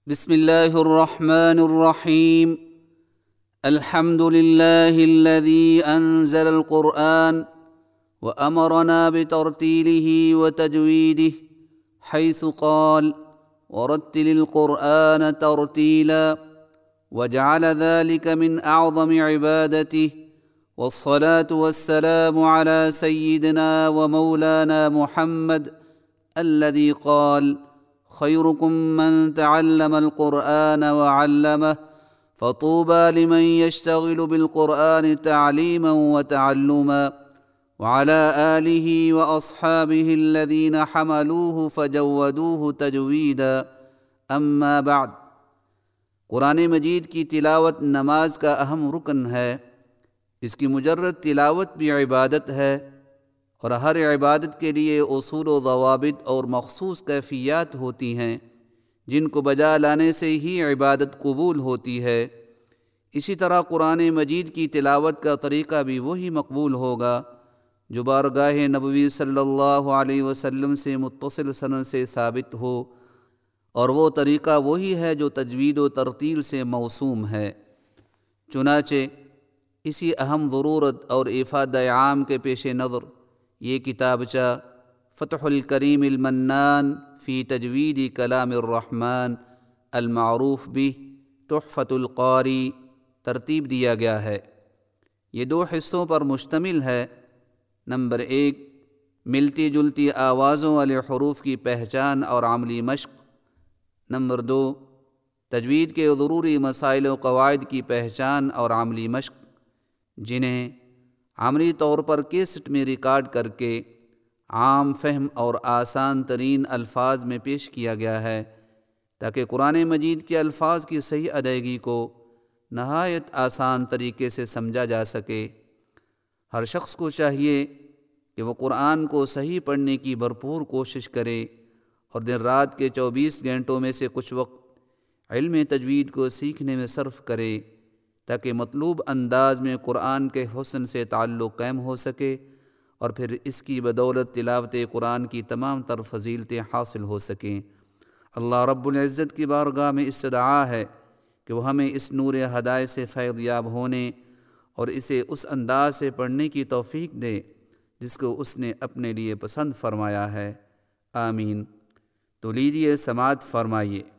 بسم الله الرحمن الرحيم. الحمد لله الذي أنزل القرآن وأمرنا بترتيله وتجويده حيث قال: ورتل القرآن ترتيلا، وجعل ذلك من أعظم عبادته. والصلاة والسلام على سيدنا ومولانا محمد الذي قال: خيركم من تعلم القرآن وعلمه، فطوبى لمن يشتغل بالقرآن تعليما وتعلما. وعلى آله وأصحابه الذين حملوه فجودوه تجویدا. اما بعد، قرآن مجید کی تلاوت نماز کا اہم رکن ہے۔ اس کی مجرد تلاوت بھی عبادت ہے، اور ہر عبادت کے لیے اصول و ضوابط اور مخصوص کیفیات ہوتی ہیں جن کو بجا لانے سے ہی عبادت قبول ہوتی ہے۔ اسی طرح قرآن مجید کی تلاوت کا طریقہ بھی وہی مقبول ہوگا جو بارگاہ نبوی صلی اللہ علیہ وسلم سے متصل سند سے ثابت ہو، اور وہ طریقہ وہی ہے جو تجوید و ترتیل سے موسوم ہے۔ چنانچہ اسی اہم ضرورت اور افادہ عام کے پیش نظر یہ کتابچہ فتح الکریم المنان فی تجوید کلام الرحمن المعروف بہ تحفۃ القاری ترتیب دیا گیا ہے۔ یہ دو حصوں پر مشتمل ہے۔ نمبر 1، ملتی جلتی آوازوں والے حروف کی پہچان اور عملی مشق۔ نمبر 2، تجوید کے ضروری مسائل و قواعد کی پہچان اور عملی مشق، جنہیں عملی طور پر کیسٹ میں ریکارڈ کر کے عام فہم اور آسان ترین الفاظ میں پیش کیا گیا ہے، تاکہ قرآن مجید کے الفاظ کی صحیح ادائیگی کو نہایت آسان طریقے سے سمجھا جا سکے۔ ہر شخص کو چاہیے کہ وہ قرآن کو صحیح پڑھنے کی بھرپور کوشش کرے، اور دن رات کے 24 گھنٹوں میں سے کچھ وقت علم تجوید کو سیکھنے میں صرف کرے، تاکہ مطلوب انداز میں قرآن کے حسن سے تعلق قائم ہو سکے، اور پھر اس کی بدولت تلاوت قرآن کی تمام تر فضیلتیں حاصل ہو سکیں۔ اللہ رب العزت کی بارگاہ میں استدعا ہے کہ وہ ہمیں اس نور ہدایت سے فیض یاب ہونے اور اسے اس انداز سے پڑھنے کی توفیق دے جس کو اس نے اپنے لیے پسند فرمایا ہے۔ آمین۔ تو لیجیے سماعت فرمائیے۔